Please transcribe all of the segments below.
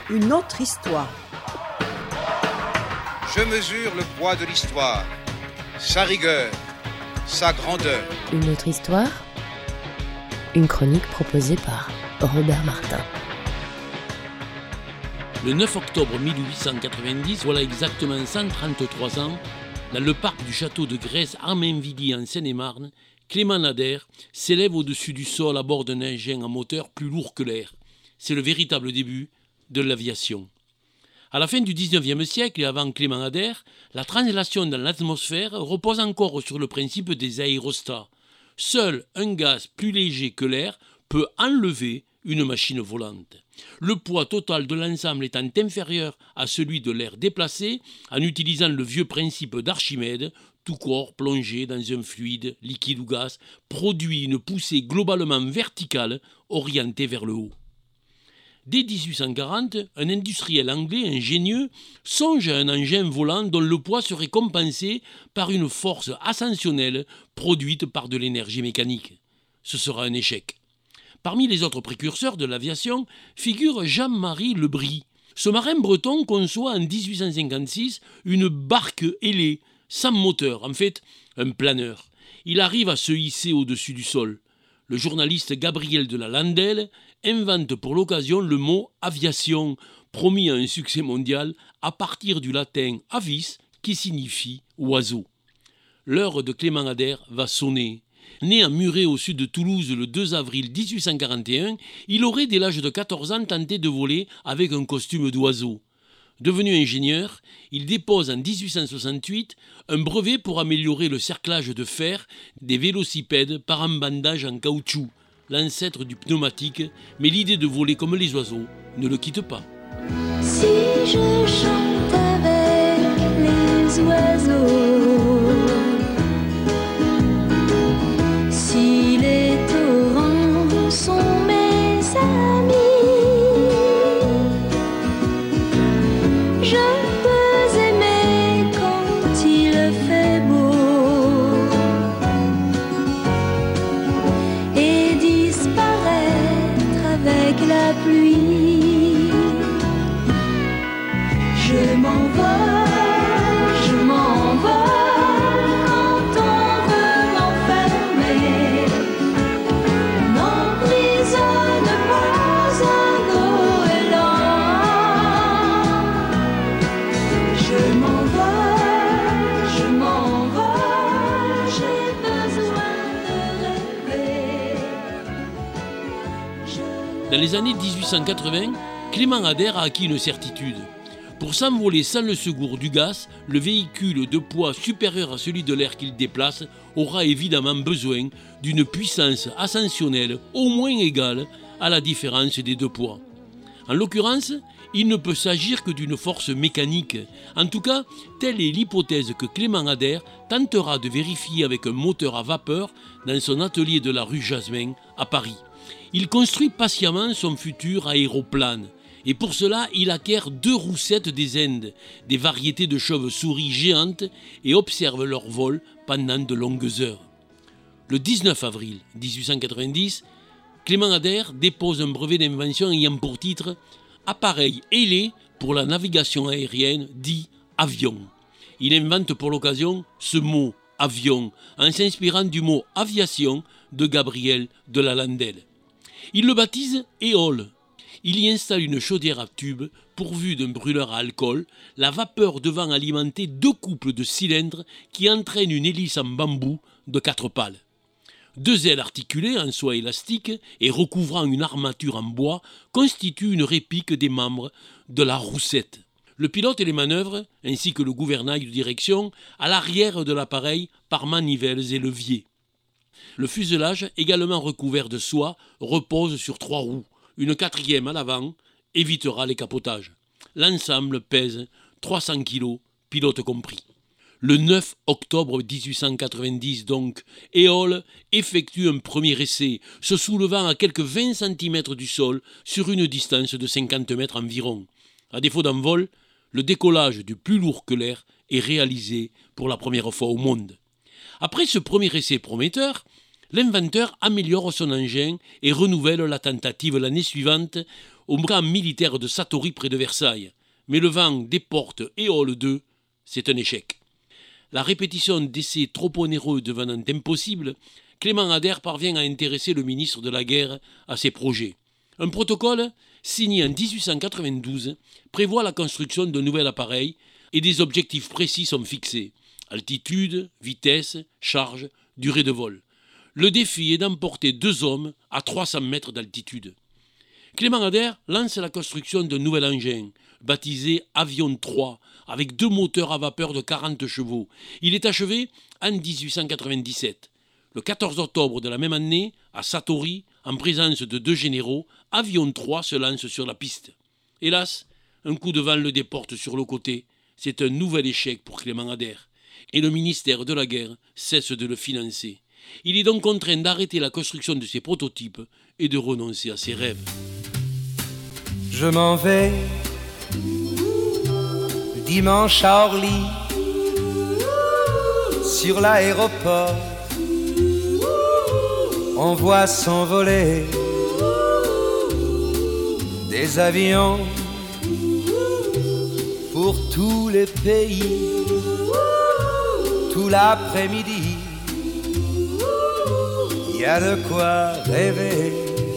une autre histoire. Je mesure le poids de l'histoire, sa rigueur, sa grandeur. Une autre histoire, une chronique proposée par Robert Martin. Le 9 octobre 1890, voilà exactement 133 ans, dans le parc du château de Grèce à Mainvilliers en Seine-et-Marne, Clément Ader s'élève au-dessus du sol à bord d'un engin à moteur plus lourd que l'air. C'est le véritable début de l'aviation. À la fin du 19e siècle et avant Clément Ader, la translation dans l'atmosphère repose encore sur le principe des aérostats. Seul un gaz plus léger que l'air peut enlever une machine volante. Le poids total de l'ensemble étant inférieur à celui de l'air déplacé, en utilisant le vieux principe d'Archimède, tout corps plongé dans un fluide, liquide ou gaz, produit une poussée globalement verticale orientée vers le haut. Dès 1840, un industriel anglais ingénieux songe à un engin volant dont le poids serait compensé par une force ascensionnelle produite par de l'énergie mécanique. Ce sera un échec. Parmi les autres précurseurs de l'aviation figure Jean-Marie Lebris. Ce marin breton conçoit en 1856 une barque ailée, sans moteur, en fait un planeur. Il arrive à se hisser au-dessus du sol. Le journaliste Gabriel de la Landelle invente pour l'occasion le mot « aviation », promis à un succès mondial à partir du latin « avis » qui signifie « oiseau ». L'heure de Clément Ader va sonner. Né à Muret au sud de Toulouse le 2 avril 1841, il aurait dès l'âge de 14 ans tenté de voler avec un costume d'oiseau. Devenu ingénieur, il dépose en 1868 un brevet pour améliorer le cerclage de fer des vélocipèdes par embandage en caoutchouc, l'ancêtre du pneumatique, mais l'idée de voler comme les oiseaux ne le quitte pas. Si je chante avec les oiseaux, si les torrents sont mes amis, je peux aimer quand il fait beau et disparaître avec la pluie. Je m'envole quand on veut m'enfermer. N'emprisonne pas un goéland. Je m'envole, j'ai besoin de rêver. Dans les années 1880, Clément Ader a acquis une certitude. Pour s'envoler sans le secours du gaz, le véhicule de poids supérieur à celui de l'air qu'il déplace aura évidemment besoin d'une puissance ascensionnelle au moins égale à la différence des deux poids. En l'occurrence, il ne peut s'agir que d'une force mécanique. En tout cas, telle est l'hypothèse que Clément Ader tentera de vérifier avec un moteur à vapeur dans son atelier de la rue Jasmin à Paris. Il construit patiemment son futur aéroplane. Et pour cela, il acquiert 2 roussettes des Indes, des variétés de chauves-souris géantes, et observe leur vol pendant de longues heures. Le 19 avril 1890, Clément Ader dépose un brevet d'invention ayant pour titre « Appareil ailé pour la navigation aérienne dit avion ». Il invente pour l'occasion ce mot « avion » en s'inspirant du mot « aviation » de Gabriel de la Landelle. Il le baptise « Éole ». Il y installe une chaudière à tube pourvue d'un brûleur à alcool, la vapeur devant alimenter 2 couples de cylindres qui entraînent une hélice en bambou de 4 pales. 2 ailes articulées en soie élastique et recouvrant une armature en bois constituent une réplique des membres de la roussette. Le pilote et les manœuvres, ainsi que le gouvernail de direction, à l'arrière de l'appareil par manivelles et leviers. Le fuselage, également recouvert de soie, repose sur 3 roues. Une 4e à l'avant évitera les capotages. L'ensemble pèse 300 kg, pilote compris. Le 9 octobre 1890 donc, Éole effectue un premier essai, se soulevant à quelques 20 cm du sol sur une distance de 50 mètres environ. À défaut d'envol, le décollage du plus lourd que l'air est réalisé pour la première fois au monde. Après ce premier essai prometteur, l'inventeur améliore son engin et renouvelle la tentative l'année suivante au camp militaire de Satory près de Versailles. Mais le vent déporte Éole II, c'est un échec. La répétition d'essais trop onéreux devenant impossible, Clément Ader parvient à intéresser le ministre de la Guerre à ses projets. Un protocole, signé en 1892, prévoit la construction d'un nouvel appareil et des objectifs précis sont fixés. Altitude, vitesse, charge, durée de vol. Le défi est d'emporter 2 hommes à 300 mètres d'altitude. Clément Ader lance la construction d'un nouvel engin, baptisé Avion 3, avec 2 moteurs à vapeur de 40 chevaux. Il est achevé en 1897. Le 14 octobre de la même année, à Satory, en présence de 2 généraux, Avion 3 se lance sur la piste. Hélas, un coup de vent le déporte sur le côté. C'est un nouvel échec pour Clément Ader. Et le ministère de la Guerre cesse de le financer. Il est donc contraint d'arrêter la construction de ses prototypes et de renoncer à ses rêves. Je m'en vais dimanche à Orly, sur l'aéroport, on voit s'envoler des avions pour tous les pays, tout l'après-midi, il y a de quoi rêver.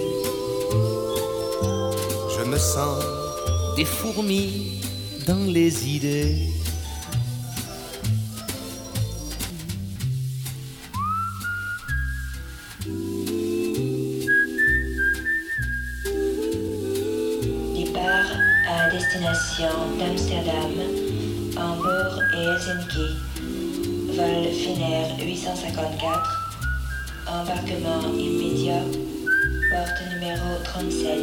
Je me sens des fourmis dans les idées. Départ à destination d'Amsterdam, Hambourg et Helsinki. Vol Finnair 854. Embarquement immédiat. Porte numéro 37.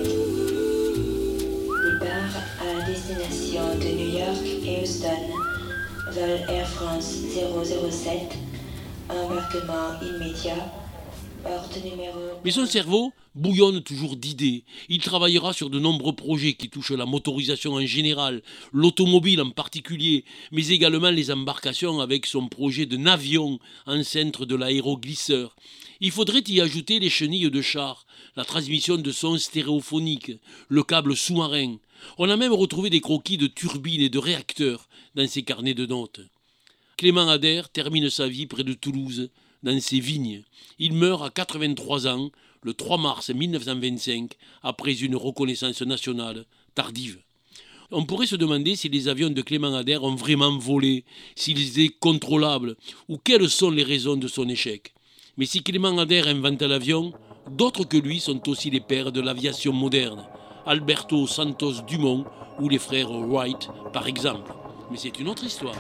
Départ à destination de New York et Houston. Vol Air France 007. Embarquement immédiat. Porte numéro... Mais son cerveau bouillonne toujours d'idées. Il travaillera sur de nombreux projets qui touchent la motorisation en général, l'automobile en particulier, mais également les embarcations avec son projet de navion en centre de l'aéroglisseur. Il faudrait y ajouter les chenilles de char, la transmission de sons stéréophoniques, le câble sous-marin. On a même retrouvé des croquis de turbines et de réacteurs dans ses carnets de notes. Clément Ader termine sa vie près de Toulouse, dans ses vignes. Il meurt à 83 ans, le 3 mars 1925, après une reconnaissance nationale tardive. On pourrait se demander si les avions de Clément Ader ont vraiment volé, s'ils étaient contrôlables, ou quelles sont les raisons de son échec. Mais si Clément Ader invente l'avion, d'autres que lui sont aussi les pères de l'aviation moderne. Alberto Santos Dumont ou les frères Wright, par exemple. Mais c'est une autre histoire.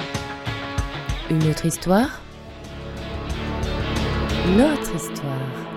Une autre histoire. Notre histoire.